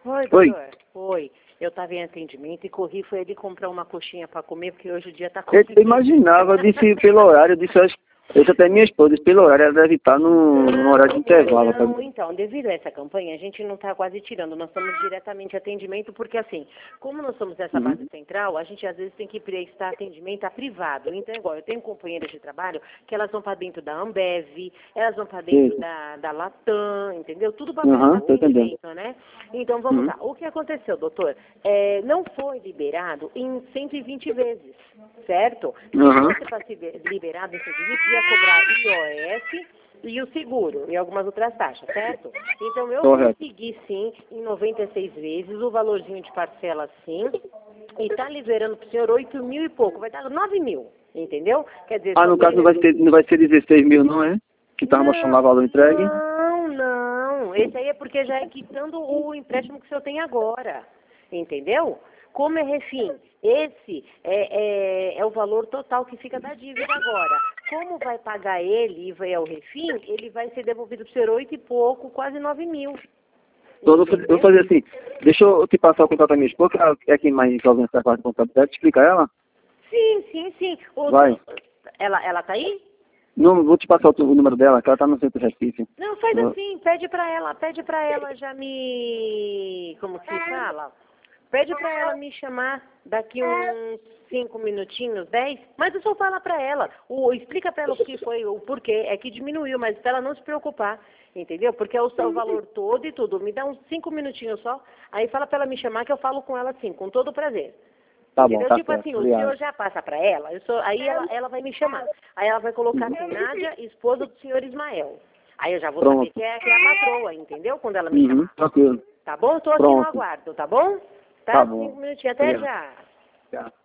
Oi, Oi. doutor. Oi. Eu estava em atendimento e corri, foi ali comprar uma coxinha para comer, porque hoje o dia tá Eu complicado. imaginava, eu disse pelo horário, eu disse até minha esposa, disse pelo horário, ela deve estar no horário de intervalo. Não, Tá? então, devido a essa campanha, a gente não está quase tirando, nós estamos diretamente atendimento, porque assim, como nós somos essa Uhum. base central, a gente às vezes tem que prestar atendimento a privado. Então, igual, eu tenho companheiras de trabalho que elas vão para dentro da Ambev, elas vão para dentro Sim. da Latam, entendeu? Tudo para Aham, prestar tô entendendo. atendimento, né? Então, vamos Uhum. lá. O que aconteceu, doutor? Não foi liberado em 120 vezes, certo? Se Aham. fosse para ser liberado em 120, ia cobrar IOS e o seguro e algumas outras taxas, certo? Então eu Correto. consegui sim, em 96 vezes, o valorzinho de parcela sim, e tá liberando pro senhor 8 mil e pouco, vai dar 9 mil, entendeu? Quer dizer, Ah, só no caso não vai ser 16 mil, não é? Que tava mostrando lá o valor entregue. não. Esse aí é porque já é quitando o empréstimo que o senhor tem agora, entendeu? Como é refim, esse é o valor total que fica da dívida agora. Como vai pagar ele e vai ao refim, ele vai ser devolvido para o senhor 8 e pouco, quase 9 mil. Então, eu vou fazer assim, deixa eu te passar o contato da minha esposa, que é quem mais joga nessa parte de contabilidade, explicar ela? Sim. Vai. Ela tá aí? Não, vou te passar o número dela, que ela tá no centro de justiça. Não, faz assim, pede pra ela já me... Como se fala? Pede pra ela me chamar daqui uns 5 minutinhos, 10. Mas eu só fala pra ela, explica pra ela o que foi, o porquê, é que diminuiu, mas pra ela não se preocupar, entendeu? Porque é o seu valor todo e tudo. Me dá uns 5 minutinhos só, aí fala pra ela me chamar que eu falo com ela assim, com todo prazer. Tá Entendeu? bom, tá Tipo certo, assim, o obrigado. senhor já passa para ela, aí ela vai me chamar. Aí ela vai colocar assim, Nádia, esposa do senhor Ismael. Aí eu já vou saber Pronto. que é a patroa, entendeu? Quando ela me chamar. Tranquilo. Tá bom? Tô aqui no Pronto. aguardo, tá bom? Tá Tá? bom. 5 minutinhos, até Obrigado. já. Tchau.